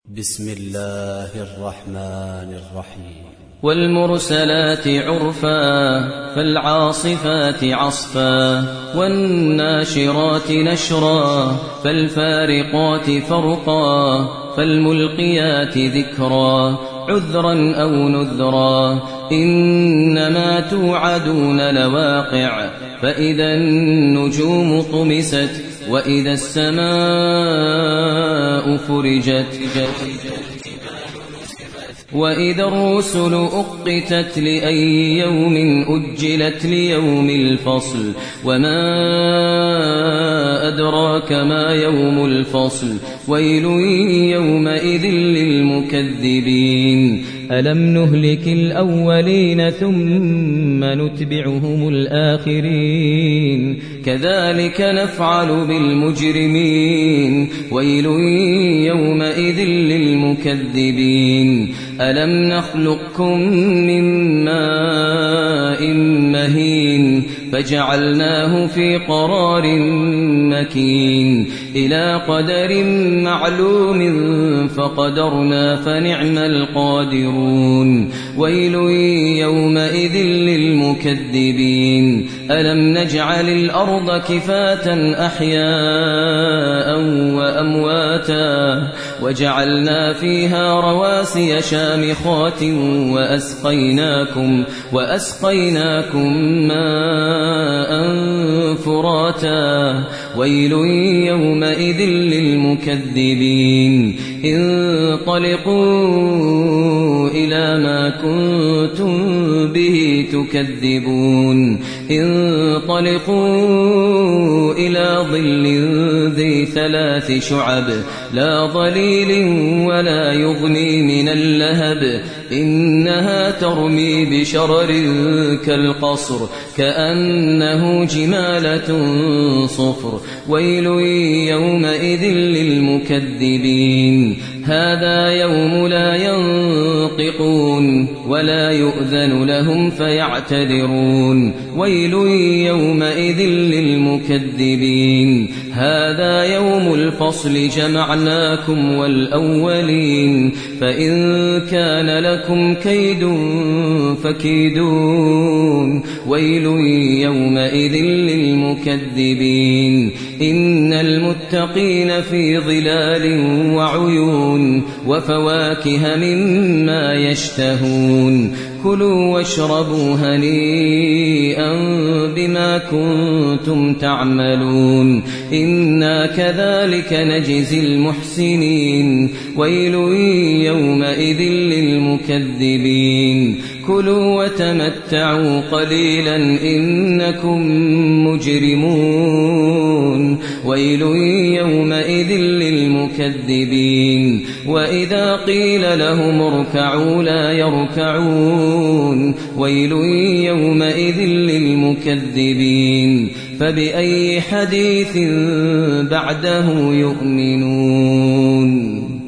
بسم الله الرحمن الرحيم والمرسلات عرفا فالعاصفات عصفا والناشرات نشرا فالفارقات فرقا فالملقيات ذكرا عذرا أو نذرا إنما توعدون لواقع فإذا النجوم طمست وإذا السماء فرجت وإذا الرسل أقتت لأي يوم أجلت ليوم الفصل وما أدراك ما يوم الفصل ويل يومئذ للمكذبين ألم نهلك الأولين ثم نتبعهم الآخرين كذلك نفعل بالمجرمين ويل يومئذ للمكذبين ألم نخلقكم من ماء مهين فجعلناه في قرار مكين إلى قدر معلوم فقدرنا فنعم القادرون ويل يومئذ للمكذبين ألم نجعل الأرض كفاة أحياء وأمواتا وجعلنا فيها رواسي شامخات وأسقيناكم ماء فراتا ويل يومئذ للمكذبين انطلقوا إلى ما كنتم به تكذبون انطلقوا إلى ظل ذي 3 شعب لا ظليل ولا يغني من اللهب إنها ترمي بشرر كالقصر كأنه جمالة صفر ويل يومئذ للمكذبين هذا يوم لا ينطقون ولا يؤذن لهم فيعتذرون ويل يومئذ للمكذبين هذا يوم الفصل جمعناكم والأولين فإن كان لكم كيد فكيدون ويل يومئذ للمكذبين إن المتقين في ظلال وعيون وفواكه مما يشتهون كلوا واشربوا هنيئا بما كنتم تعملون إنا كذلك نجزي المحسنين ويل يومئذ للمكذبين كلوا وتمتعوا قليلا إنكم مجرمون ويل يومئذ للمكذبين وإذا قيل لهم اركعوا لا يركعون ويل يومئذ للمكذبين فبأي حديث بعده يؤمنون